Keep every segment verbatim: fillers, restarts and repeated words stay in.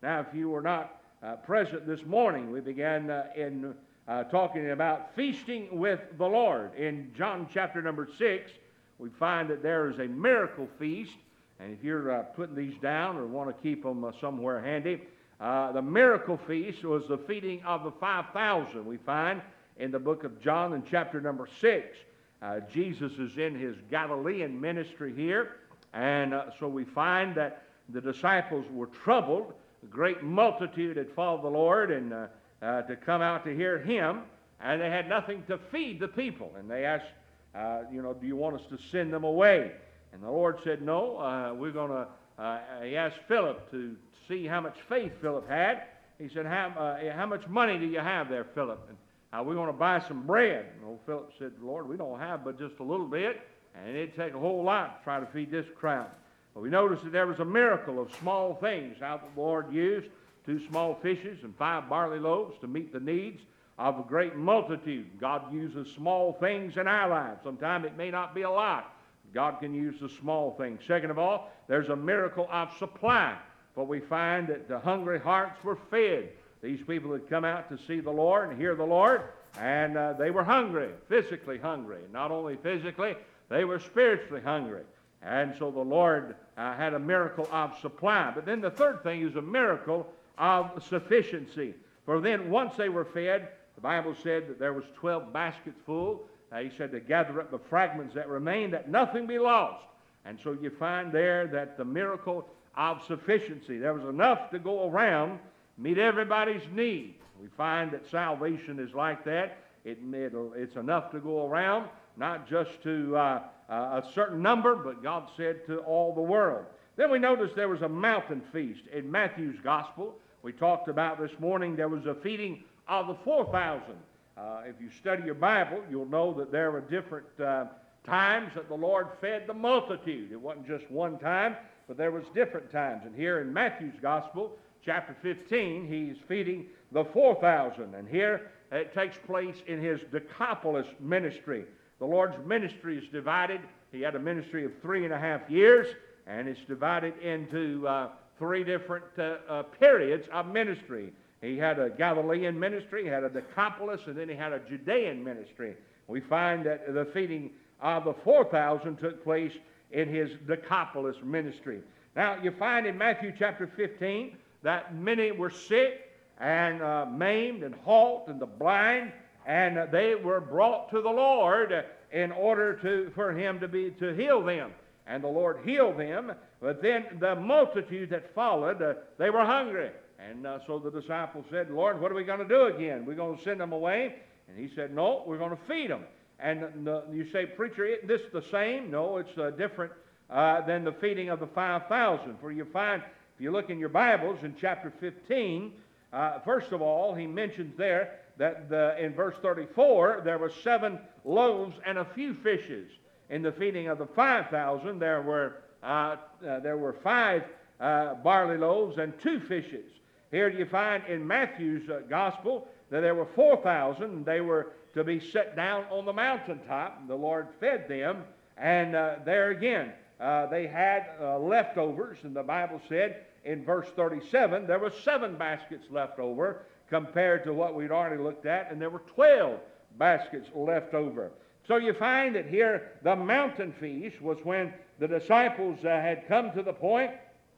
Now, if you were not uh, present this morning, we began uh, in uh, talking about feasting with the Lord. In John chapter number six, we find that there is a miracle feast. And if you're uh, putting these down or want to keep them uh, somewhere handy, uh, the miracle feast was the feeding of the five thousand. We find in the book of John in chapter number six. Uh, Jesus is in his Galilean ministry here. And uh, so we find that the disciples were troubled. A great multitude had followed the Lord and uh, uh, to come out to hear him, and they had nothing to feed the people. And they asked, uh, you know, do you want us to send them away? And the Lord said, no, uh, we're going to, uh, he asked Philip to see how much faith Philip had. He said, how, uh, how much money do you have there, Philip? And uh, we're going to buy some bread. And old Philip said, Lord, we don't have but just a little bit, and it'd take a whole lot to try to feed this crowd. But we noticed that there was a miracle of small things, how the Lord used two small fishes and five barley loaves to meet the needs of a great multitude. God uses small things in our lives. Sometimes it may not be a lot. God can use the small things. Second of all, there's a miracle of supply. For we find that the hungry hearts were fed. These people had come out to see the Lord and hear the Lord, and uh, they were hungry, physically hungry. Not only physically, they were spiritually hungry. And so the Lord uh, had a miracle of supply. But then the third thing is a miracle of sufficiency. For then once they were fed, the Bible said that there was twelve baskets full. Uh, he said to gather up the fragments that remained, that nothing be lost. And so you find there that the miracle of sufficiency, there was enough to go around, meet everybody's need. We find that salvation is like that. It, it's enough to go around, not just to uh, uh, a certain number, but God said to all the world. Then we noticed there was a mountain feast in Matthew's gospel. We talked about this morning there was a feeding of the four thousand. Uh, if you study your Bible, you'll know that there were different uh, times that the Lord fed the multitude. It wasn't just one time, but there was different times. And here in Matthew's gospel, chapter fifteen, he's feeding the four thousand. And here it takes place in his Decapolis ministry. The Lord's ministry is divided. He had a ministry of three and a half years, and it's divided into uh, three different uh, uh, periods of ministry. He had a Galilean ministry, he had a Decapolis, and then he had a Judean ministry. We find that the feeding of the four thousand took place in his Decapolis ministry. Now, you find in Matthew chapter fifteen that many were sick and uh, maimed and halt and the blind, and uh, they were brought to the Lord uh, in order to for him to be to heal them. And the Lord healed them, but then the multitude that followed, uh, they were hungry. And uh, so the disciples said, Lord, what are we going to do again? We're going to send them away? And he said, no, we're going to feed them. And uh, you say, preacher, isn't this the same? No, it's uh, different uh, than the feeding of the five thousand. For you find, if you look in your Bibles in chapter fifteen, uh, first of all, he mentions there that the, in verse thirty-four, there were seven loaves and a few fishes. In the feeding of the five thousand, there were uh, uh, there were five uh, barley loaves and two fishes. Here you find in Matthew's uh, gospel that there were four thousand, and they were to be set down on the mountaintop. The Lord fed them, and uh, there again, uh, they had uh, leftovers, and the Bible said in verse thirty-seven, there were seven baskets left over compared to what we'd already looked at, and there were twelve baskets left over. So you find that here the mountain feast was when the disciples uh, had come to the point,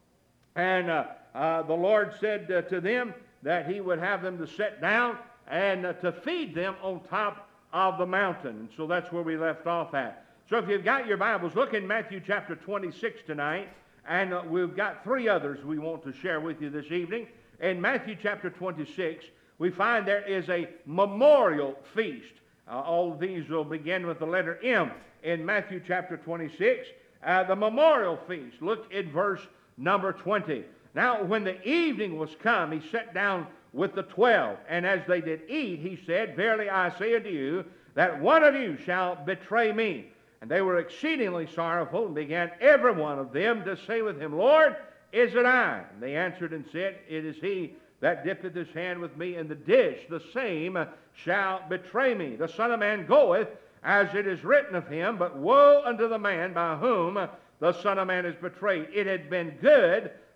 and uh, uh, the Lord said uh, to them that he would have them to sit down and uh, to feed them on top of the mountain. And so that's where we left off at. So if you've got your Bibles, look in Matthew chapter twenty-six tonight, and uh, we've got three others we want to share with you this evening. In Matthew chapter twenty-six, we find there is a memorial feast. Uh, all of these will begin with the letter M. In Matthew chapter twenty-six, uh, the memorial feast. Look at verse number twenty. Now, when the evening was come, he sat down with the twelve, and as they did eat, he said, Verily I say unto you, that one of you shall betray me. And they were exceedingly sorrowful, and began every one of them to say with him, Lord, is it I? And they answered and said, It is he that dippeth his hand with me in the dish, the same shall betray me. The Son of Man goeth, as it is written of him, but woe unto the man by whom the Son of Man is betrayed. It had been good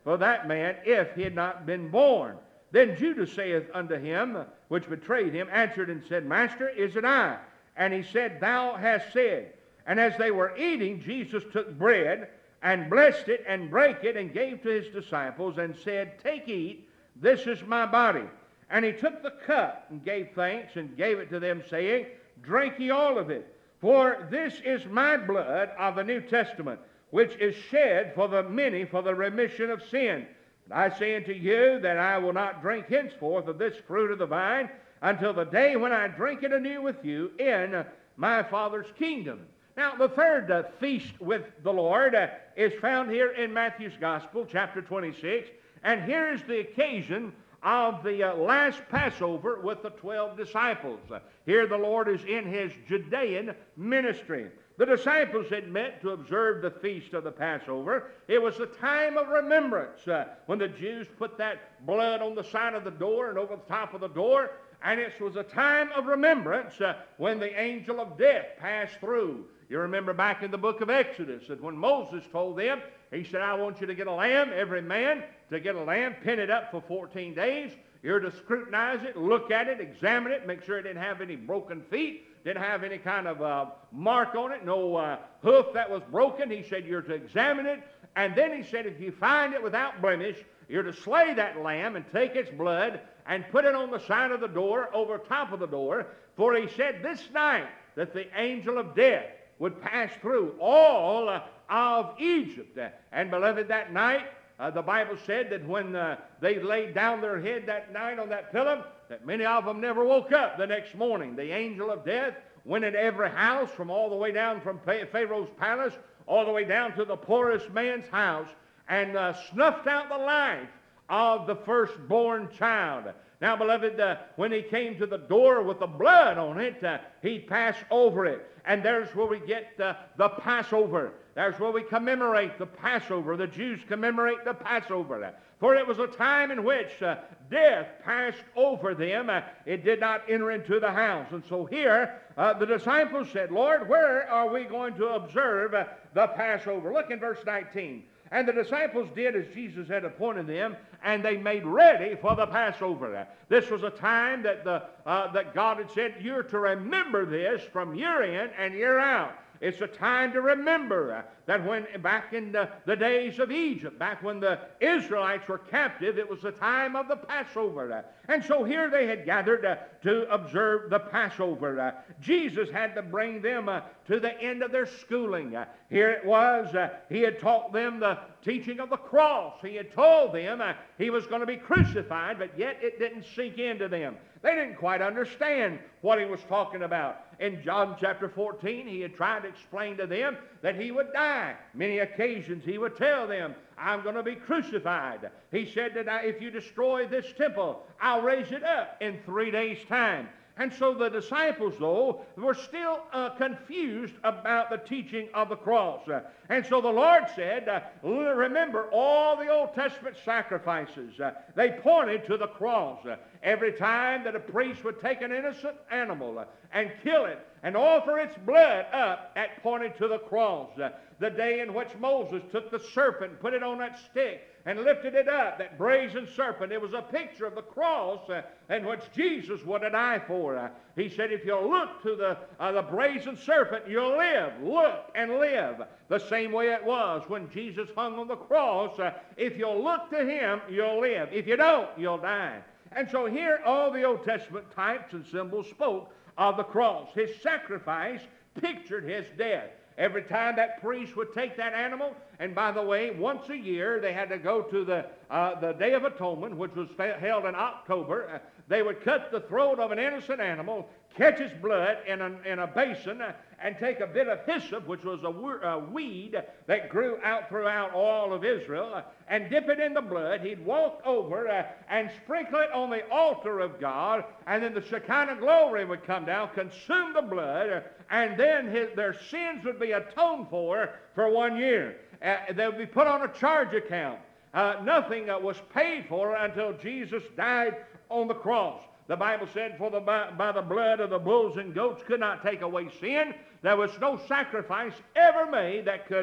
for that man if he had not been born. Then Judas saith unto him, which betrayed him, answered and said, Master, is it I? And he said, Thou hast said. And as they were eating, Jesus took bread, and blessed it, and brake it, and gave to his disciples, and said, Take, eat, this is my body. And he took the cup, and gave thanks, and gave it to them, saying, Drink ye all of it, for this is my blood of the New Testament, which is shed for the many for the remission of sin. But I say unto you that I will not drink henceforth of this fruit of the vine until the day when I drink it anew with you in my Father's kingdom. Now, the third uh, feast with the Lord uh, is found here in Matthew's Gospel, chapter twenty-six, and here is the occasion of the uh, last Passover with the twelve disciples. Uh, here the Lord is in his Judean ministry. The disciples had met to observe the feast of the Passover. It was a time of remembrance uh, when the Jews put that blood on the side of the door and over the top of the door, and it was a time of remembrance uh, when the angel of death passed through. You remember back in the book of Exodus that when Moses told them, he said, I want you to get a lamb, every man to get a lamb, pin it up for fourteen days. You're to scrutinize it, look at it, examine it, make sure it didn't have any broken feet, didn't have any kind of uh, mark on it, no uh, hoof that was broken. He said you're to examine it. And then he said if you find it without blemish, you're to slay that lamb and take its blood and put it on the side of the door, over top of the door. For he said this night that the angel of death would pass through all uh, of Egypt. And beloved, that night, uh, the Bible said that when uh, they laid down their head that night on that pillow, that many of them never woke up the next morning. The angel of death went into every house from all the way down from Pharaoh's palace all the way down to the poorest man's house and uh, snuffed out the life of the firstborn child. Now, beloved, uh, when he came to the door with the blood on it, uh, he passed over it. And there's where we get uh, the Passover. There's where we commemorate the Passover. The Jews commemorate the Passover. For it was a time in which uh, death passed over them. Uh, it did not enter into the house. And so here, uh, the disciples said, Lord, where are we going to observe uh, the Passover? Look in verse nineteen. And the disciples did as Jesus had appointed them, and they made ready for the Passover. This was a time that, the, uh, that God had said, you're to remember this from year in and year out. It's a time to remember uh, that when back in the, the days of Egypt, back when the Israelites were captive, it was the time of the Passover. Uh, and so here they had gathered uh, to observe the Passover. Uh, Jesus had to bring them uh, to the end of their schooling. Uh, here it was, uh, he had taught them the teaching of the cross. He had told them uh, he was going to be crucified, but yet it didn't sink into them. They didn't quite understand what he was talking about. In John chapter fourteen, he had tried to explain to them that he would die. Many occasions he would tell them, I'm going to be crucified. He said that I, if you destroy this temple, I'll raise it up in three days' time. And so the disciples, though, were still uh, confused about the teaching of the cross. Uh, and so the Lord said, uh, remember all the Old Testament sacrifices. Uh, they pointed to the cross. Uh, every time that a priest would take an innocent animal uh, and kill it and offer its blood up, that pointed to the cross. Uh, the day in which Moses took the serpent, put it on that stick, and lifted it up, that brazen serpent. It was a picture of the cross uh, in which Jesus would die for. Uh, he said, if you'll look to the, uh, the brazen serpent, you'll live. Look and live. The same way it was when Jesus hung on the cross. Uh, if you'll look to him, you'll live. If you don't, you'll die. And so here all the Old Testament types and symbols spoke of the cross. His sacrifice pictured his death. Every time that priest would take that animal, and by the way, once a year they had to go to the, uh, the Day of Atonement, which was held in October. Uh, they would cut the throat of an innocent animal, catch its blood in a, in a basin, uh, and take a bit of hyssop, which was a, a weed that grew out throughout all of Israel, uh, and dip it in the blood. He'd walk over uh, and sprinkle it on the altar of God, and then the Shekinah glory would come down, consume the blood, uh, and then his, their sins would be atoned for for one year. Uh, they would be put on a charge account. Uh, nothing uh, was paid for until Jesus died on the cross. The Bible said, for the, by, by the blood of the bulls and goats could not take away sin. There was no sacrifice ever made that could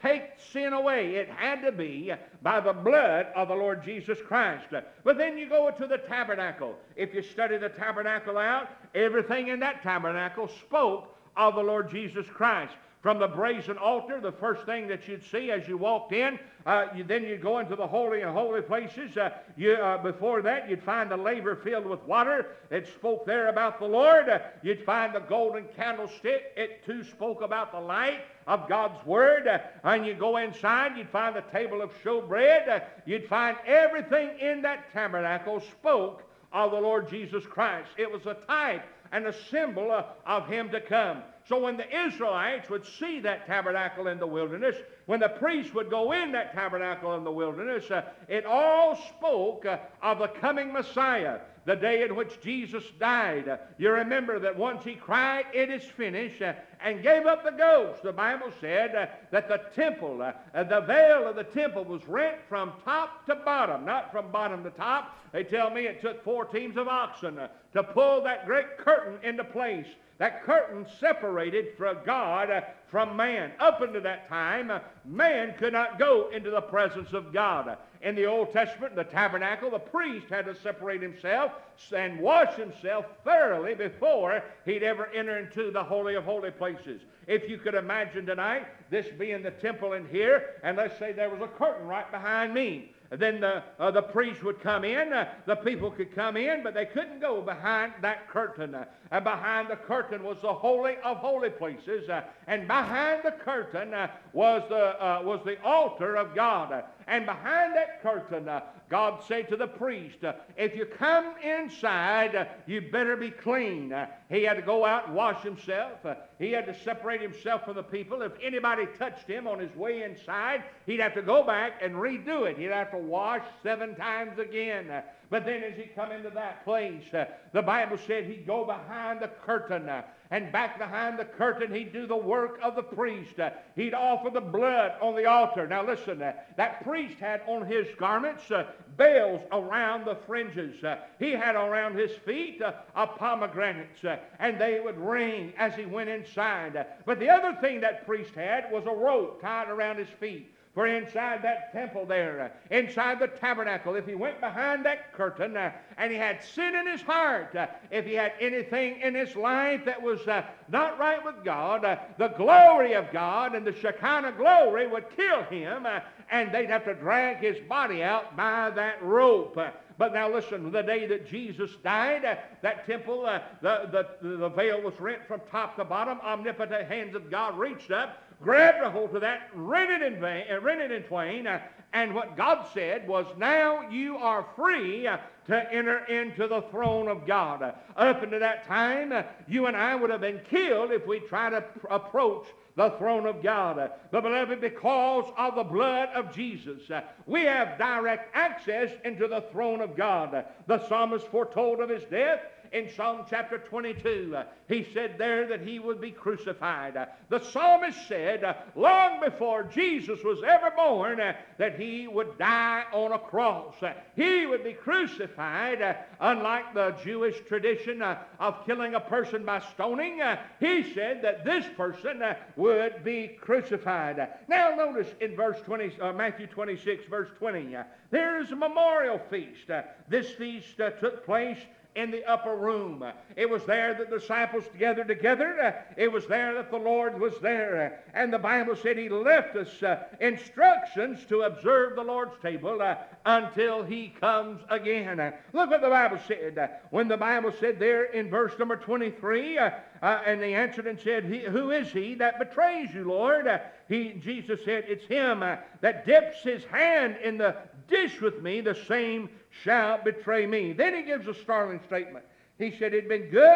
take sin away, it had to be by the blood of the Lord Jesus Christ. But then you go to the tabernacle. If you study the tabernacle out, everything in that tabernacle spoke of the Lord Jesus Christ. From the brazen altar, the first thing that you'd see as you walked in, uh, you, then you'd go into the holy and holy places. Uh, you, uh, before that, you'd find the laver filled with water. It spoke there about the Lord. Uh, you'd find the golden candlestick. It too spoke about the light of God's Word. Uh, and you go inside, you'd find the table of showbread. Uh, you'd find everything in that tabernacle spoke of the Lord Jesus Christ. It was a type and a symbol uh, of Him to come. So when the Israelites would see that tabernacle in the wilderness, when the priests would go in that tabernacle in the wilderness, uh, it all spoke uh, of the coming Messiah, the day in which Jesus died. Uh, you remember that once He cried, "It is finished," uh, and gave up the ghost. The Bible said uh, that the temple, uh, uh, the veil of the temple was rent from top to bottom, not from bottom to top. They tell me it took four teams of oxen uh, to pull that great curtain into place. That curtain separated from God uh, from man. Up until that time, uh, man could not go into the presence of God. Uh, in the Old Testament, the tabernacle, the priest had to separate himself and wash himself thoroughly before he'd ever enter into the Holy of Holy Places. If you could imagine tonight, this being the temple in here, and let's say there was a curtain right behind me. Then the, uh, the priest would come in, uh, the people could come in, but they couldn't go behind that curtain. Uh, and behind the curtain was the Holy of Holy Places, uh, and behind the curtain uh, was, the, uh, was the altar of God. Uh, and behind that curtain, uh, God said to the priest, uh, if you come inside, uh, you better be clean. Uh, he had to go out and wash himself. Uh, he had to separate himself from the people. If anybody touched him on his way inside, he'd have to go back and redo it. He'd have to wash seven times again. Uh, but then as he come into that place, uh, the Bible said he'd go behind the curtain. Uh, and back behind the curtain, he'd do the work of the priest. Uh, he'd offer the blood on the altar. Now listen, uh, that priest had on his garments uh, bells around the fringes. Uh, he had around his feet uh, a pomegranates, uh, and they would ring as he went inside. Uh, but the other thing that priest had was a rope tied around his feet. For inside that temple there, uh, inside the tabernacle, if he went behind that curtain uh, and he had sin in his heart, uh, if he had anything in his life that was uh, not right with God, uh, the glory of God and the Shekinah glory would kill him, uh, and they'd have to drag his body out by that rope. Uh, But now listen, the day that Jesus died, uh, that temple, uh, the, the, the veil was rent from top to bottom. Omnipotent hands of God reached up, grabbed a hold of that, rent it in, vain, uh, rent it in twain, uh, and what God said was, now you are free uh, to enter into the throne of God. Uh, up until that time, uh, you and I would have been killed if we tried to pr- approach the throne of God. Uh, but beloved, because of the blood of Jesus, uh, we have direct access into the throne of God. Uh, the psalmist foretold of his death in Psalm chapter twenty-two. Uh, he said there that he would be crucified. Uh, the psalmist said uh, long before Jesus was ever born uh, that he would die on a cross. Uh, he would be crucified, uh, unlike the Jewish tradition uh, of killing a person by stoning. Uh, he said that this person uh, would be crucified. Uh, now notice in verse twenty, uh, Matthew twenty-six, verse twenty, uh, there is a memorial feast. Uh, this feast uh, took place in the upper room. Uh, it was there that the disciples gathered together. Uh, it was there that the Lord was there. Uh, and the Bible said He left us uh, instructions to observe the Lord's table uh, until He comes again. Uh, look what the Bible said. Uh, when the Bible said there in verse number twenty-three, uh, uh, and they answered and said, who is he that betrays you, Lord? Uh, he, Jesus said, it's him uh, that dips his hand in the dish with me, the same shall betray me. Then he gives a startling statement. He said, it'd been good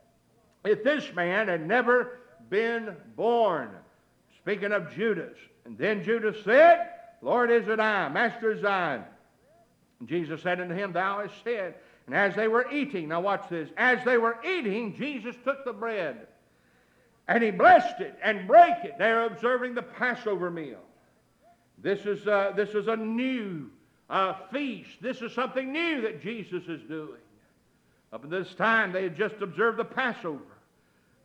if this man had never been born. Speaking of Judas. And then Judas said, Lord, is it I? Master, is I? And Jesus said unto him, thou hast said. And as they were eating, now watch this, as they were eating, Jesus took the bread, and He blessed it and brake it. They're observing the Passover meal. This is, uh, this is a new uh, feast. This is something new that Jesus is doing. Up at this time, they had just observed the Passover.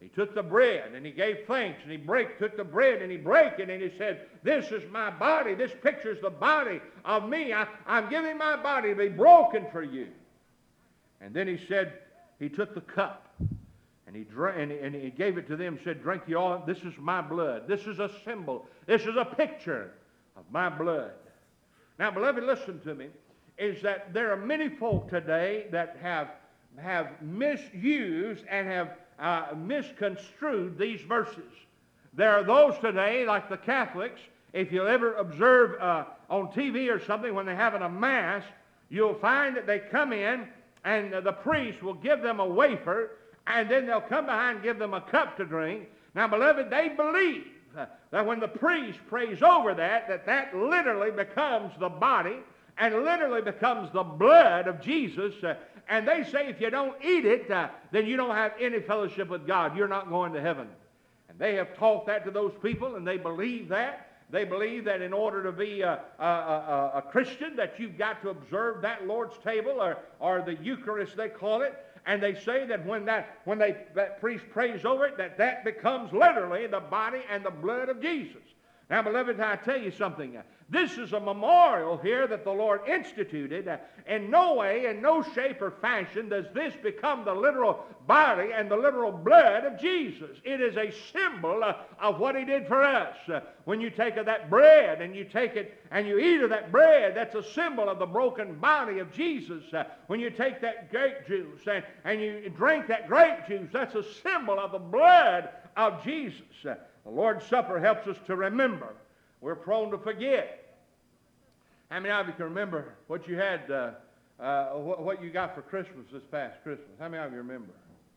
He took the bread and he gave thanks, and he break, took the bread and he broke it, and he said, this is my body. This pictures the body of me. I, I'm giving my body to be broken for you. And then he said, he took the cup and he, drank, and, and he gave it to them and said, drink you all. This is my blood. This is a symbol. This is a picture of my blood. Now, beloved, listen to me, is that there are many folk today that have, have misused and have Uh, misconstrued these verses. There are those today, like the Catholics, if you'll ever observe uh, on T V or something when they're having a mass, you'll find that they come in and uh, the priest will give them a wafer, and then they'll come behind and give them a cup to drink. Now, beloved, they believe uh, that when the priest prays over that, that that literally becomes the body and literally becomes the blood of Jesus. Uh, And they say if you don't eat it, uh, then you don't have any fellowship with God. You're not going to heaven. And they have taught that to those people, and they believe that. They believe that in order to be a, a, a, a Christian, that you've got to observe that Lord's table, or, or the Eucharist, they call it. And they say that when that when they, that priest prays over it, that that becomes literally the body and the blood of Jesus. Now, beloved, I tell you something. This is a memorial here that the Lord instituted. In no way, in no shape or fashion does this become the literal body and the literal blood of Jesus. It is a symbol of what He did for us. When you take of that bread and you take it and you eat of that bread, that's a symbol of the broken body of Jesus. When you take that grape juice and, and you drink that grape juice, that's a symbol of the blood of Jesus. The Lord's Supper helps us to remember. We're prone to forget. How many of you can remember what you had, uh, uh, what, what you got for Christmas this past Christmas? How many of you remember?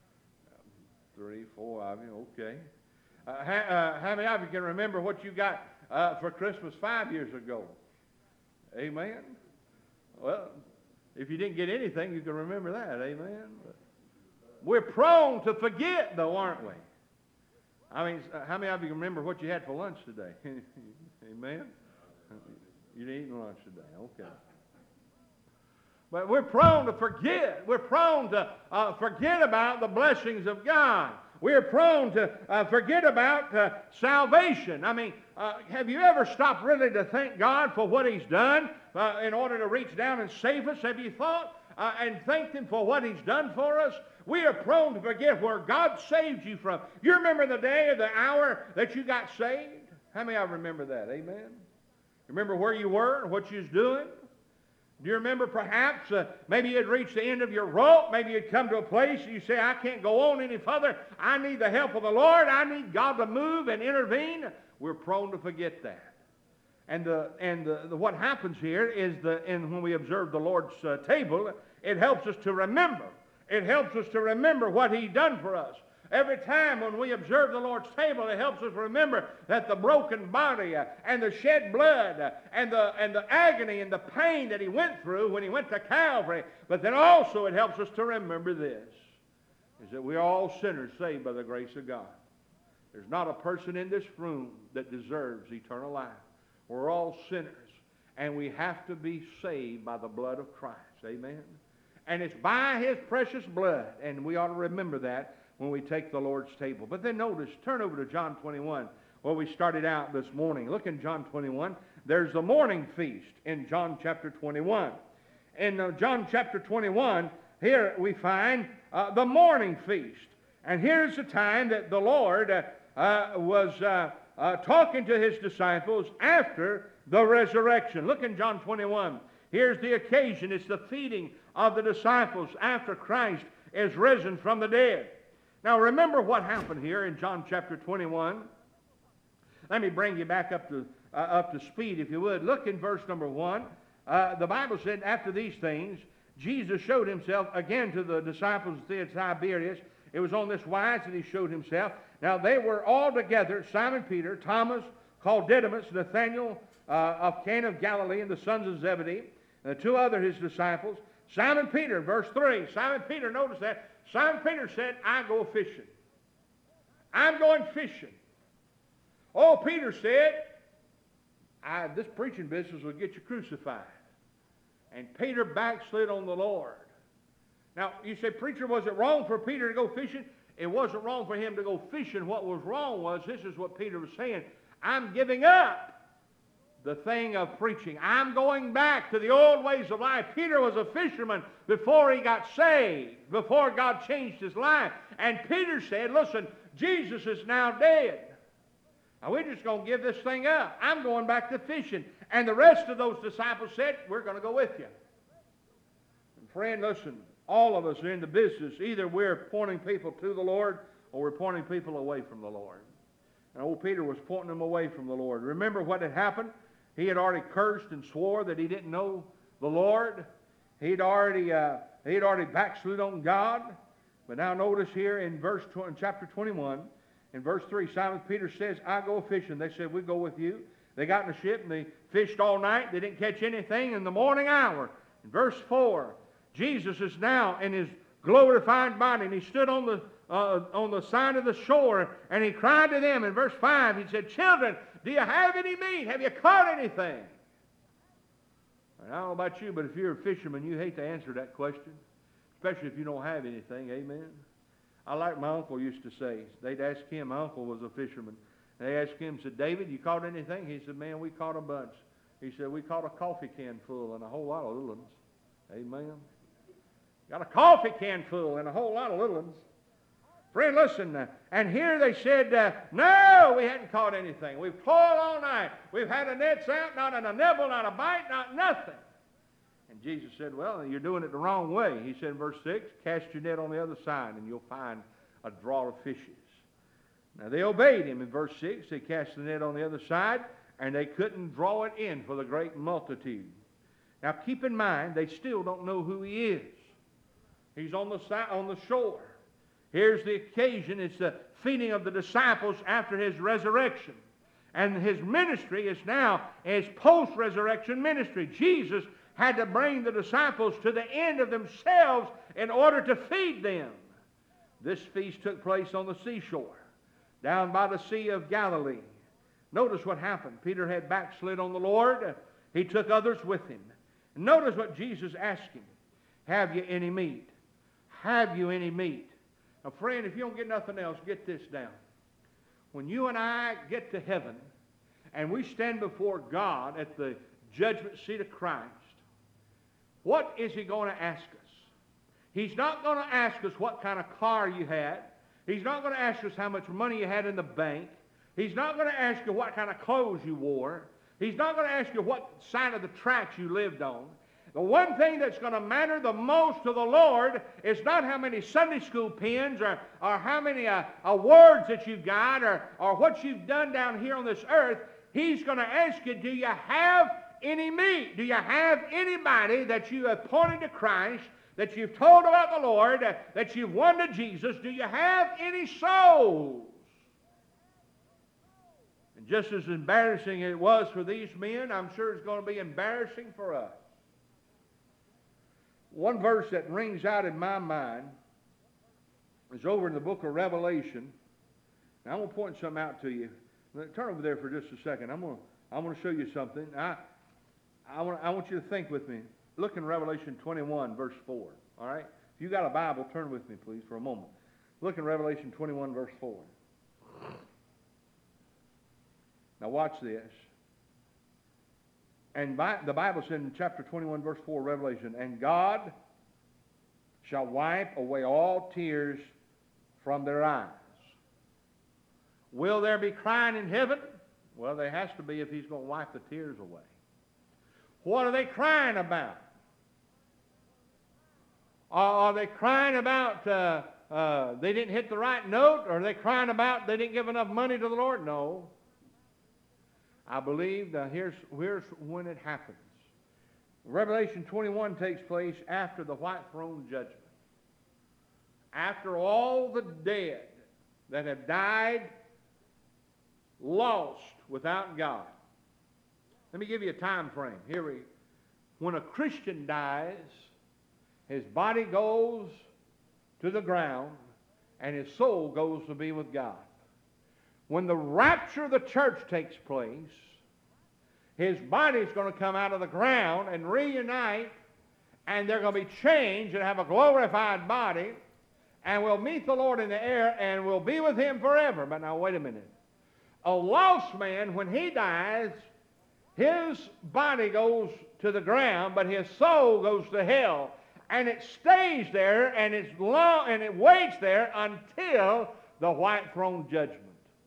Three, four of you, okay. Uh, how, uh, how many of you can remember what you got uh, for Christmas five years ago? Amen. Well, if you didn't get anything, you can remember that. Amen. But we're prone to forget, though, aren't we? I mean, how many of you remember what you had for lunch today? Amen? You didn't eat lunch today. Okay. But we're prone to forget. We're prone to uh, forget about the blessings of God. We're prone to uh, forget about uh, salvation. I mean, uh, have you ever stopped really to thank God for what He's done uh, in order to reach down and save us? Have you thought uh, and thanked Him for what He's done for us? We are prone to forget where God saved you from. You remember the day or the hour that you got saved? How many of you remember that? Amen? Remember where you were and what you was doing? Do you remember perhaps uh, maybe you'd reached the end of your rope? Maybe you'd come to a place and you say, I can't go on any further. I need the help of the Lord. I need God to move and intervene. We're prone to forget that. And, the, and the, the, what happens here is the, and when we observe the Lord's uh, table, it helps us to remember. It helps us to remember what He's done for us. Every time when we observe the Lord's table, it helps us remember that the broken body uh, and the shed blood uh, and, the, and the agony and the pain that He went through when He went to Calvary. But then also it helps us to remember this, is that we are all sinners saved by the grace of God. There's not a person in this room that deserves eternal life. We're all sinners, and we have to be saved by the blood of Christ. Amen? And it's by His precious blood, and we ought to remember that when we take the Lord's table. But then notice, turn over to John twenty-one, where we started out this morning. Look in John twenty-one. There's the morning feast in John chapter twenty-one. In uh, John chapter twenty-one, here we find uh, the morning feast. And here's the time that the Lord uh, uh, was uh, uh, talking to His disciples after the resurrection. Look in John twenty-one. Here's the occasion. It's the feeding of the disciples after Christ is risen from the dead. Now remember what happened here in John chapter twenty-one. Let me bring you back up to, uh, up to speed, if you would. Look in verse number one. Uh, the Bible said, after these things, Jesus showed Himself again to the disciples of Tiberias. It was on this wise that He showed Himself. Now they were all together, Simon Peter, Thomas, called Didymus, Nathanael uh, of Cana of Galilee, and the sons of Zebedee, and the two other His disciples. Simon Peter, verse three. Simon Peter, notice that. Simon Peter said, I go fishing. I'm going fishing. Oh, Peter said, I, this preaching business will get you crucified. And Peter backslid on the Lord. Now, you say, preacher, was it wrong for Peter to go fishing? It wasn't wrong for him to go fishing. What was wrong was, this is what Peter was saying, I'm giving up the thing of preaching. I'm going back to the old ways of life. Peter was a fisherman before he got saved, before God changed his life. And Peter said, listen, Jesus is now dead. Now we're just going to give this thing up. I'm going back to fishing. And the rest of those disciples said, we're going to go with you. And friend, listen, all of us are in the business. Either we're pointing people to the Lord or we're pointing people away from the Lord. And old Peter was pointing them away from the Lord. Remember what had happened? He had already cursed and swore that he didn't know the Lord. He'd already, uh, he'd already backslid on God. But now notice here in verse in chapter twenty-one, in verse three, Simon Peter says, I go fishing. They said, we go with you. They got in the ship and they fished all night. They didn't catch anything in the morning hour. In verse four, Jesus is now in his glorified body, and he stood on the uh, on the side of the shore, and he cried to them. In verse five, he said, children, do you have any meat? Have you caught anything? And I don't know about you, but if you're a fisherman, you hate to answer that question, especially if you don't have anything. Amen. I like my uncle used to say. They'd ask him. My uncle was a fisherman. They asked him, said, David, you caught anything? He said, man, we caught a bunch. He said, we caught a coffee can full and a whole lot of little ones. Amen. Got a coffee can full and a whole lot of little ones. Friend, listen, uh, and here they said, uh, no, we hadn't caught anything. We've toiled all night. We've had the nets out, not a nibble, not a bite, not nothing. And Jesus said, well, you're doing it the wrong way. He said in verse six, cast your net on the other side and you'll find a draught of fishes. Now they obeyed him. In verse six, they cast the net on the other side and they couldn't draw it in for the great multitude. Now keep in mind, they still don't know who he is. He's on the side, on the shore. Here's the occasion. It's the feeding of the disciples after his resurrection. And his ministry is now his post-resurrection ministry. Jesus had to bring the disciples to the end of themselves in order to feed them. This feast took place on the seashore, down by the Sea of Galilee. Notice what happened. Peter had backslid on the Lord. He took others with him. Notice what Jesus asked him. Have you any meat? Have you any meat? Now, friend, if you don't get nothing else, get this down. When you and I get to heaven and we stand before God at the judgment seat of Christ, what is he going to ask us? He's not going to ask us what kind of car you had. He's not going to ask us how much money you had in the bank. He's not going to ask you what kind of clothes you wore. He's not going to ask you what side of the tracks you lived on. The one thing that's going to matter the most to the Lord is not how many Sunday school pins or, or how many uh, awards that you've got or, or what you've done down here on this earth. He's going to ask you, do you have any meat? Do you have anybody that you have pointed to Christ, that you've told about the Lord, uh, that you've won to Jesus? Do you have any souls? And just as embarrassing it was for these men, I'm sure it's going to be embarrassing for us. One verse that rings out in my mind is over in the book of Revelation. Now, I'm going to point something out to you. Turn over there for just a second. I'm going to, I'm going to show you something. I, I, want, I want you to think with me. Look in Revelation twenty-one, verse four. All right? If you got a Bible, turn with me, please, for a moment. Look in Revelation twenty-one, verse four. Now, watch this. And by, the Bible said in chapter twenty-one, verse four, Revelation, and God shall wipe away all tears from their eyes. Will there be crying in heaven? Well, there has to be if he's going to wipe the tears away. What are they crying about? Are, are they crying about uh, uh, they didn't hit the right note? Or are they crying about they didn't give enough money to the Lord? No. I believe that here's, here's when it happens. Revelation twenty-one takes place after the white throne judgment. After all the dead that have died lost without God. Let me give you a time frame. Here we, when a Christian dies, his body goes to the ground and his soul goes to be with God. When the rapture of the church takes place, his body's going to come out of the ground and reunite, and they're going to be changed and have a glorified body, and we'll meet the Lord in the air, and we'll be with Him forever. But now, wait a minute. A lost man, when he dies, his body goes to the ground, but his soul goes to hell. And it stays there, and it's long, and it waits there until the white throne judgment.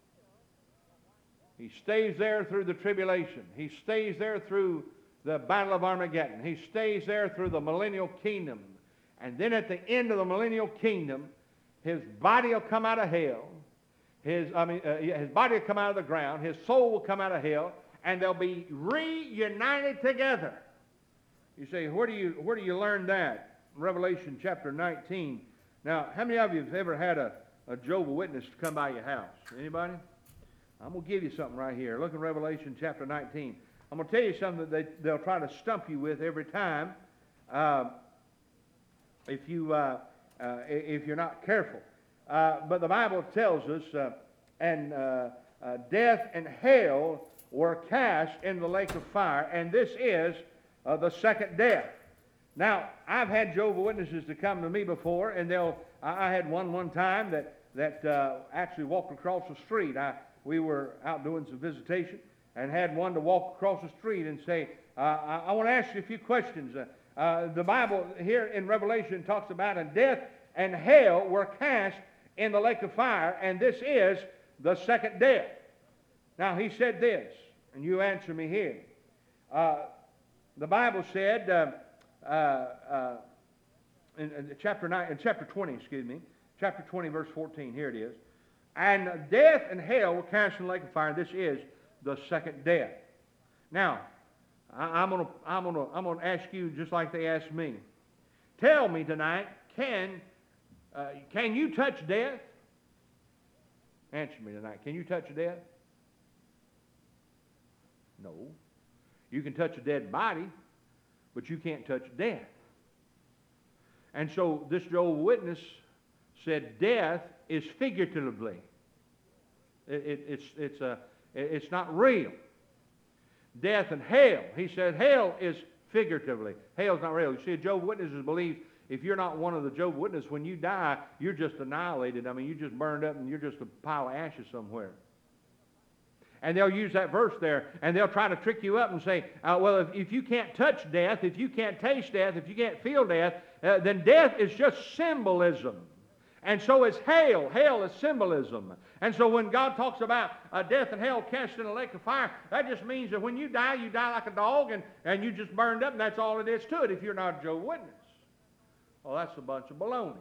He stays there through the tribulation. He stays there through the battle of Armageddon. He stays there through the millennial kingdom. And then at the end of the millennial kingdom, his body will come out of hell. His, I mean, uh, his body will come out of the ground. His soul will come out of hell, and they'll be reunited together. You say, where do you where do you learn that? Revelation chapter nineteen. Now, how many of you have ever had a, a Jehovah's Witness to come by your house? Anybody? I'm going to give you something right here. Look in Revelation chapter nineteen. I'm going to tell you something that they, they'll try to stump you with every time uh, if, you, uh, uh, if you're not careful. Uh, but the Bible tells us, uh, and uh, uh, death and hell were cast in the lake of fire, and this is uh, the second death. Now, I've had Jehovah's Witnesses to come to me before, and they'll. I, I had one one time that that uh, actually walked across the street. I we were out doing some visitation, and had one to walk across the street and say, uh, "I, I want to ask you a few questions." Uh, uh, the Bible here in Revelation talks about, "And death and hell were cast in the lake of fire, and this is the second death." Now he said this, and you answer me here. Uh, the Bible said. Uh, Uh, uh, in, in chapter nine, in chapter twenty, excuse me, chapter twenty, verse fourteen. Here it is. And death and hell were cast in the lake of fire. This is the second death. Now, I, I'm gonna, I'm gonna, I'm gonna ask you just like they asked me. Tell me tonight, can, uh, can you touch death? Answer me tonight. Can you touch death? No. You can touch a dead body, but you can't touch death. And so this Jehovah's Witness said death is figuratively. It, it, it's, it's, a, it's not real. Death and hell. He said hell is figuratively. Hell's not real. You see, Jehovah's Witnesses believe if you're not one of the Jehovah's Witnesses, when you die, you're just annihilated. I mean, you're just burned up and you're just a pile of ashes somewhere. And they'll use that verse there, and they'll try to trick you up and say, uh, well, if, if you can't touch death, if you can't taste death, if you can't feel death, uh, then death is just symbolism. And so is hell. Hell is symbolism. And so when God talks about uh, death and hell cast in a lake of fire, that just means that when you die, you die like a dog, and, and you just burned up, and that's all it is to it if you're not a Jehovah's Witness. Well, that's a bunch of baloney.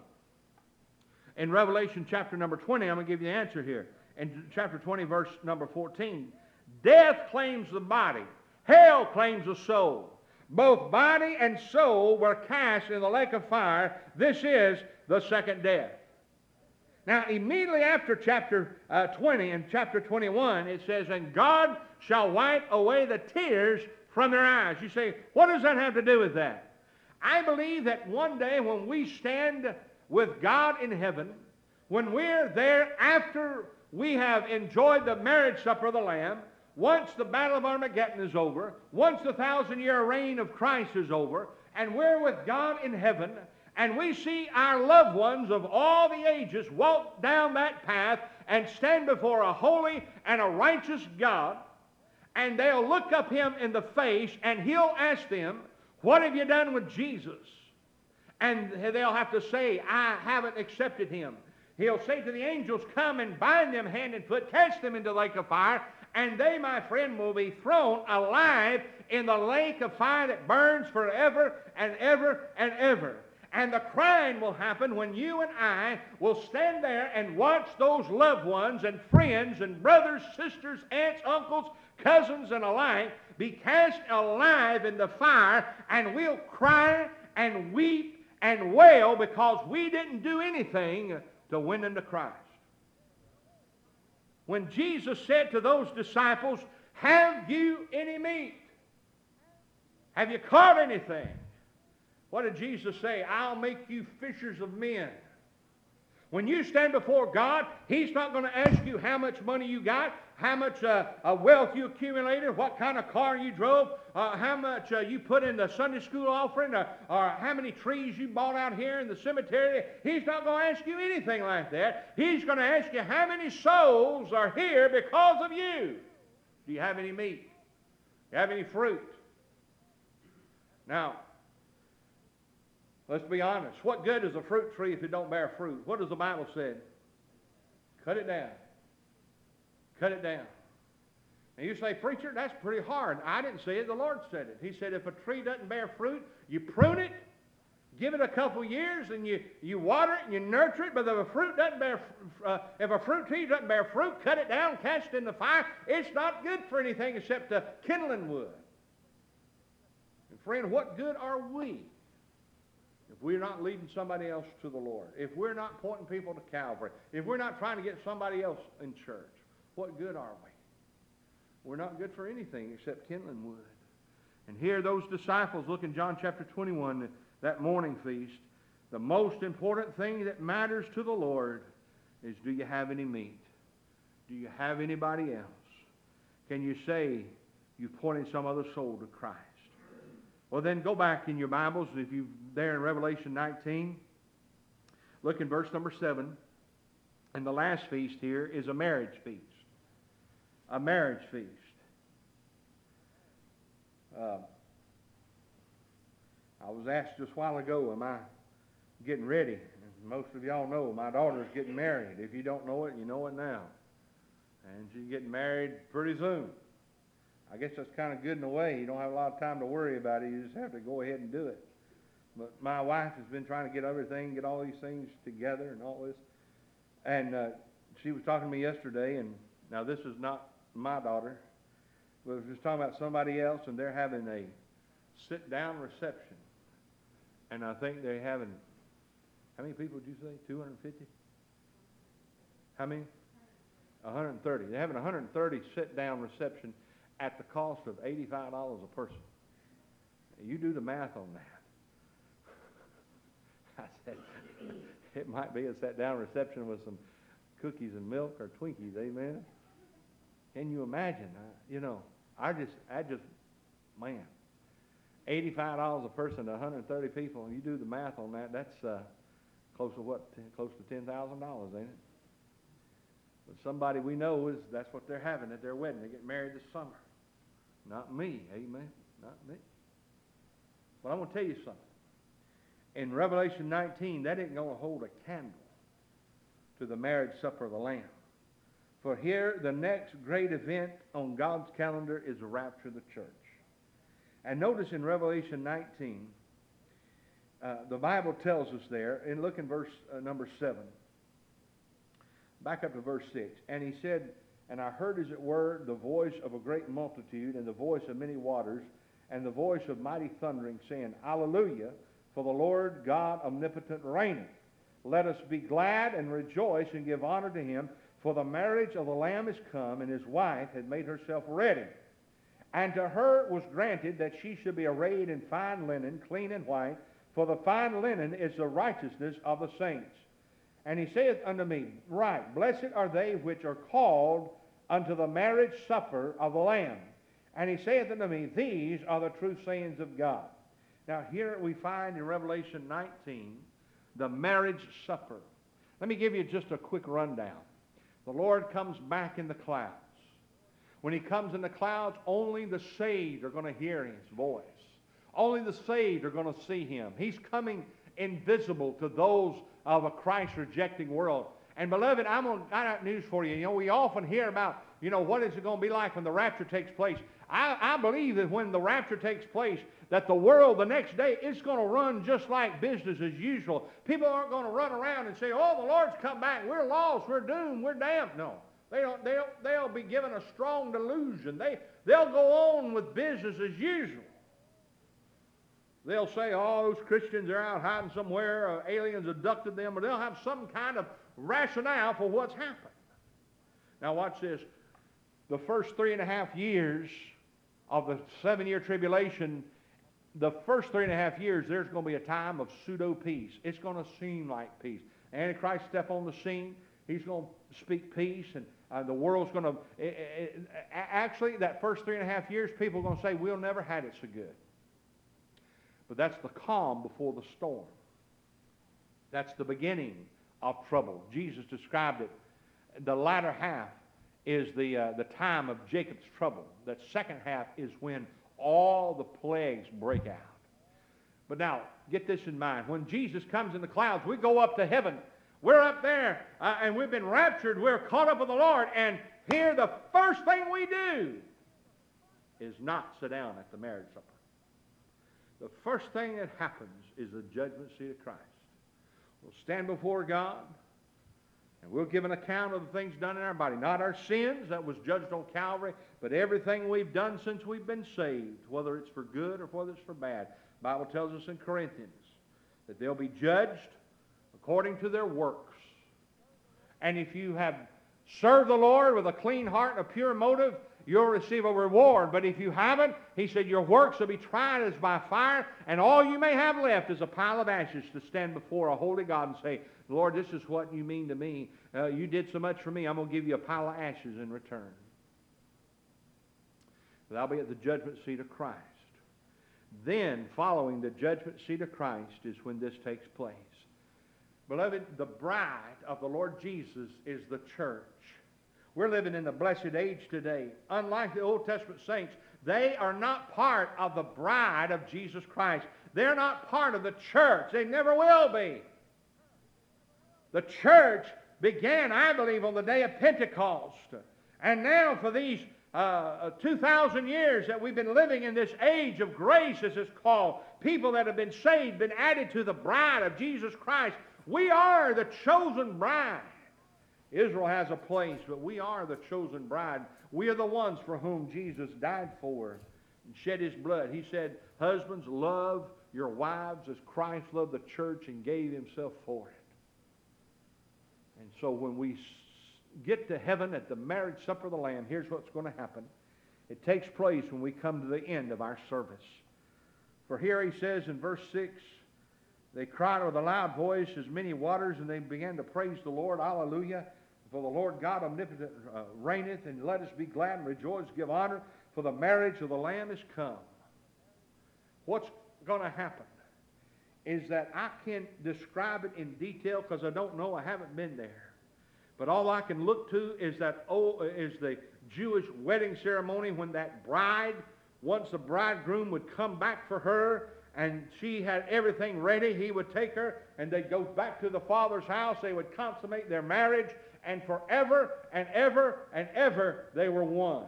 In Revelation chapter number twenty, I'm going to give you the answer here. In chapter twenty, verse number fourteen, death claims the body, hell claims the soul. Both body and soul were cast in the lake of fire. This is the second death. Now, immediately after chapter uh, twenty, in chapter twenty-one, it says, and God shall wipe away the tears from their eyes. You say, what does that have to do with that? I believe that one day when we stand with God in heaven, when we're there after we have enjoyed the marriage supper of the Lamb, once the battle of Armageddon is over, once the thousand-year reign of Christ is over, and we're with God in heaven, and we see our loved ones of all the ages walk down that path and stand before a holy and a righteous God, and they'll look up him in the face, and he'll ask them, what have you done with Jesus? And they'll have to say, I haven't accepted him. He'll say to the angels, come and bind them hand and foot, cast them into the lake of fire, and they, my friend, will be thrown alive in the lake of fire that burns forever and ever and ever. And the crying will happen when you and I will stand there and watch those loved ones and friends and brothers, sisters, aunts, uncles, cousins, and alike be cast alive in the fire, and we'll cry and weep and wail because we didn't do anything to win them to Christ. When Jesus said to those disciples, have you any meat? Have you caught anything? What did Jesus say? I'll make you fishers of men. When you stand before God, He's not going to ask you how much money you got, how much uh, uh, wealth you accumulated, what kind of car you drove, uh, how much uh, you put in the Sunday school offering, or, or how many trees you bought out here in the cemetery. He's not going to ask you anything like that. He's going to ask you how many souls are here because of you. Do you have any meat? Do you have any fruit? Now, let's be honest. What good is a fruit tree if it don't bear fruit? What does the Bible say? Cut it down. Cut it down. And you say, preacher, that's pretty hard. I didn't say it. The Lord said it. He said if a tree doesn't bear fruit, you prune it, give it a couple years, and you, you water it and you nurture it. But if a fruit doesn't bear, uh, if a fruit tree doesn't bear fruit, cut it down, cast it in the fire. It's not good for anything except uh, kindling wood. And friend, what good are we if we're not leading somebody else to the Lord? If we're not pointing people to Calvary? If we're not trying to get somebody else in church? What good are we? We're not good for anything except kindling wood. And here those disciples, look in John chapter twenty-one, that morning feast, the most important thing that matters to the Lord is, do you have any meat? Do you have anybody else? Can you say you've pointed some other soul to Christ? Well, then go back in your Bibles, if you're there in Revelation nineteen. Look in verse number seven. And the last feast here is a marriage feast. A marriage feast. Uh, I was asked just a while ago, am I getting ready? And most of y'all know my daughter's getting married. If you don't know it, you know it now. And she's getting married pretty soon. I guess that's kind of good in a way. You don't have a lot of time to worry about it. You just have to go ahead and do it. But my wife has been trying to get everything, get all these things together and all this. And uh, she was talking to me yesterday, and now this is not my daughter, but was just talking about somebody else, and they're having a sit-down reception. And I think they're having, how many people did you say? two hundred fifty? How many? one hundred thirty. They're having a one hundred thirty sit-down reception at the cost of eighty-five dollars a person. You do the math on that. I said, it might be a sit-down reception with some cookies and milk or Twinkies, amen? Can you imagine? I, you know, I just, I just, man, eighty-five dollars a person to one hundred thirty people, and you do the math on that, that's uh, close to what, close to ten thousand dollars, ain't it? But somebody we know, is that's what they're having at their wedding. They get married this summer. Not me, amen, not me. But I want to tell you something. In Revelation nineteen, that isn't going to hold a candle to the marriage supper of the Lamb. For here, the next great event on God's calendar is the rapture of the church. And notice in Revelation nineteen, uh, the Bible tells us there, and look in verse uh, number seven. Back up to verse six. And he said, and I heard, as it were, the voice of a great multitude, and the voice of many waters, and the voice of mighty thundering, saying, Hallelujah, for the Lord God omnipotent reigneth. Let us be glad and rejoice and give honor to him, for the marriage of the Lamb is come, and his wife had made herself ready. And to her was granted that she should be arrayed in fine linen, clean and white, for the fine linen is the righteousness of the saints. And he saith unto me, Right, blessed are they which are called unto the marriage supper of the Lamb. And he saith unto me, These are the true sayings of God. Now here we find in Revelation nineteen, the marriage supper. Let me give you just a quick rundown. The Lord comes back in the clouds. When he comes in the clouds, only the saved are going to hear his voice. Only the saved are going to see him. He's coming invisible to those of a Christ-rejecting world. And beloved, I'm going to, I got news for you. You know, we often hear about, you know, what is it going to be like when the rapture takes place. I, I believe that when the rapture takes place, that the world the next day is going to run just like business as usual. People aren't going to run around and say, oh, the Lord's come back. We're lost. We're doomed. We're damned. No. They don't, they'll, they'll be given a strong delusion. They, they'll go on with business as usual. They'll say, oh, those Christians are out hiding somewhere, or aliens abducted them, or they'll have some kind of rationale for what's happened. Now watch this. The first three and a half years of the seven-year tribulation, the first three and a half years, there's going to be a time of pseudo-peace. It's going to seem like peace. Antichrist step on the scene. He's going to speak peace, and uh, the world's going to... Actually, that first three and a half years, people are going to say, we'll never had it so good. But that's the calm before the storm. That's the beginning of trouble. Jesus described it. The latter half is the, uh, the time of Jacob's trouble. That second half is when all the plagues break out. But now, get this in mind. When Jesus comes in the clouds, we go up to heaven. We're up there, uh, and we've been raptured. We're caught up with the Lord. And here, the first thing we do is not sit down at the marriage supper. The first thing that happens is the judgment seat of Christ. We'll stand before God, and we'll give an account of the things done in our body. Not our sins, that was judged on Calvary, but everything we've done since we've been saved, whether it's for good or whether it's for bad. The Bible tells us in Corinthians that they'll be judged according to their works. And if you have served the Lord with a clean heart and a pure motive, you'll receive a reward. But if you haven't, he said, your works will be tried as by fire, and all you may have left is a pile of ashes to stand before a holy God and say, Lord, this is what you mean to me. Uh, you did so much for me, I'm going to give you a pile of ashes in return. But I'll be at the judgment seat of Christ. Then, following the judgment seat of Christ is when this takes place. Beloved, the bride of the Lord Jesus is the church. We're living in the blessed age today. Unlike the Old Testament saints, they are not part of the bride of Jesus Christ. They're not part of the church. They never will be. The church began, I believe, on the day of Pentecost. And now for these uh, two thousand years that we've been living in this age of grace, as it's called, people that have been saved, been added to the bride of Jesus Christ. We are the chosen bride. Israel has a place, but we are the chosen bride. We are the ones for whom Jesus died for and shed his blood. He said, husbands, love your wives as Christ loved the church and gave himself for it. And so when we get to heaven at the marriage supper of the Lamb, here's what's going to happen. It takes place when we come to the end of our service. For here he says in verse six, they cried with a loud voice as many waters, and they began to praise the Lord. Hallelujah. For the Lord God omnipotent uh, reigneth, and let us be glad and rejoice, give honor, for the marriage of the Lamb is come. What's going to happen is that I can't describe it in detail because I don't know, I haven't been there. But all I can look to is that oh, is the Jewish wedding ceremony when that bride, once the bridegroom would come back for her, and she had everything ready, he would take her, and they'd go back to the father's house. They would consummate their marriage, and forever and ever and ever they were one.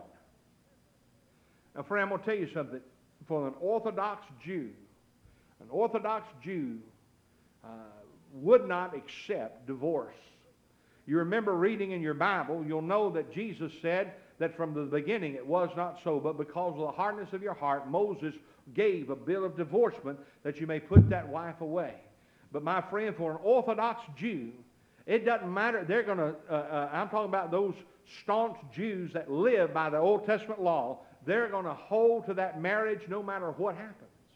Now, friend, I'm going to tell you something. For an Orthodox Jew, an Orthodox Jew uh, would not accept divorce. You remember reading in your Bible, you'll know that Jesus said that from the beginning it was not so, but because of the hardness of your heart, Moses gave a bill of divorcement that you may put that wife away. But my friend, for an Orthodox Jew, it doesn't matter. They're going to, uh, uh, I'm talking about those staunch Jews that live by the Old Testament law. They're going to hold to that marriage no matter what happens.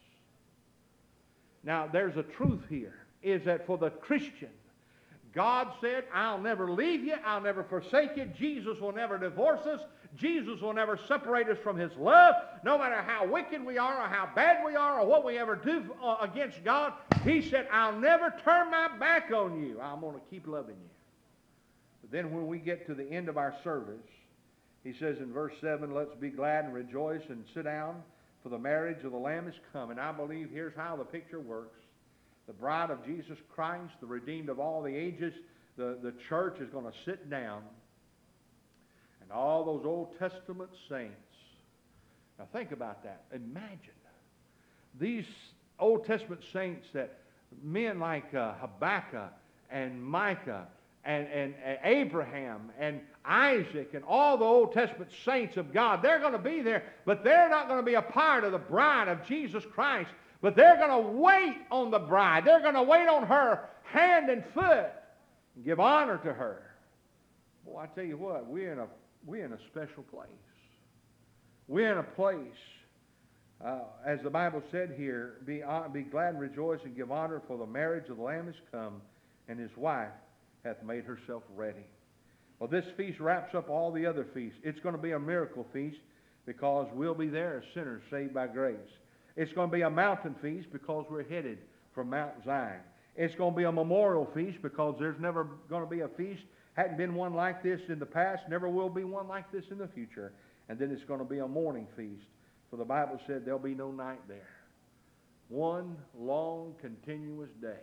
Now, there's a truth here, is that for the Christian, God said, I'll never leave you, I'll never forsake you. Jesus will never divorce us. Jesus will never separate us from his love. No matter how wicked we are or how bad we are or what we ever do against God, he said, I'll never turn my back on you. I'm going to keep loving you. But then when we get to the end of our service, he says in verse seven, let's be glad and rejoice and sit down, for the marriage of the Lamb is come. And I believe here's how the picture works. The bride of Jesus Christ, the redeemed of all the ages, the, the church is going to sit down. And all those Old Testament saints. Now think about that. Imagine these Old Testament saints, that men like uh, Habakkuk and Micah and, and, and Abraham and Isaac and all the Old Testament saints of God, they're going to be there, but they're not going to be a part of the bride of Jesus Christ. But they're going to wait on the bride. They're going to wait on her hand and foot and give honor to her. Boy, I tell you what, we're in a, we're in a special place. We're in a place, uh, as the Bible said here, be, uh, be glad and rejoice and give honor, for the marriage of the Lamb is come, and his wife hath made herself ready. Well, this feast wraps up all the other feasts. It's going to be a miracle feast because we'll be there as sinners saved by grace. It's going to be a mountain feast because we're headed for Mount Zion. It's going to be a memorial feast because there's never going to be a feast, hadn't been one like this in the past, never will be one like this in the future. And then it's going to be a mourning feast, for the Bible said there'll be no night there. One long, continuous day.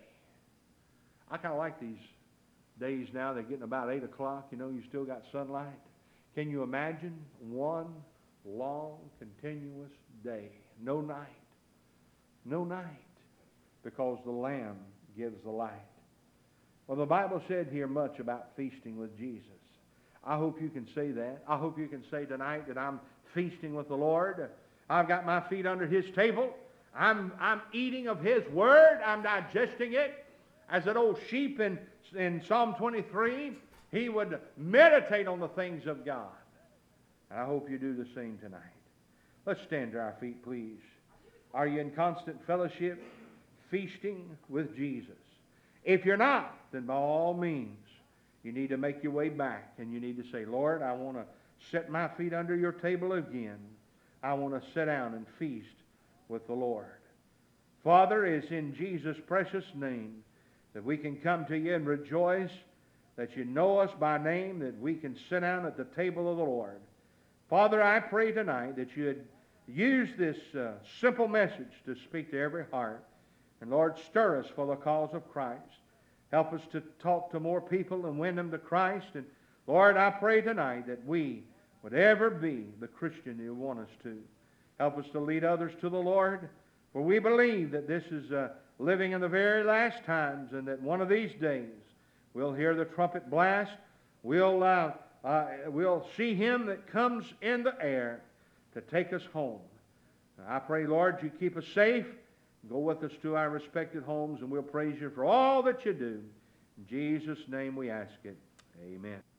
I kind of like these days now. They're getting about eight o'clock. You know, you still got sunlight. Can you imagine one long, continuous day? No night. No night. Because the Lamb gives the light. Well, the Bible said here much about feasting with Jesus. I hope you can say that. I hope you can say tonight that I'm feasting with the Lord. I've got my feet under His table. I'm, I'm eating of His Word. I'm digesting it. As that old sheep in, in Psalm twenty-three, he would meditate on the things of God. And I hope you do the same tonight. Let's stand to our feet, please. Are you in constant fellowship, feasting with Jesus? If you're not, then by all means, you need to make your way back and you need to say, Lord, I want to set my feet under your table again. I want to sit down and feast with the Lord. Father, it's in Jesus' precious name that we can come to you and rejoice that you know us by name, that we can sit down at the table of the Lord. Father, I pray tonight that you'd use this uh, simple message to speak to every heart. And Lord, stir us for the cause of Christ. Help us to talk to more people and win them to Christ. And Lord, I pray tonight that we would ever be the Christian you want us to. Help us to lead others to the Lord. For we believe that this is uh, living in the very last times, and that one of these days we'll hear the trumpet blast. We'll, uh, uh, we'll see Him that comes in the air to take us home. I pray, Lord, you keep us safe. Go with us to our respected homes, and we'll praise you for all that you do. In Jesus' name we ask it. Amen.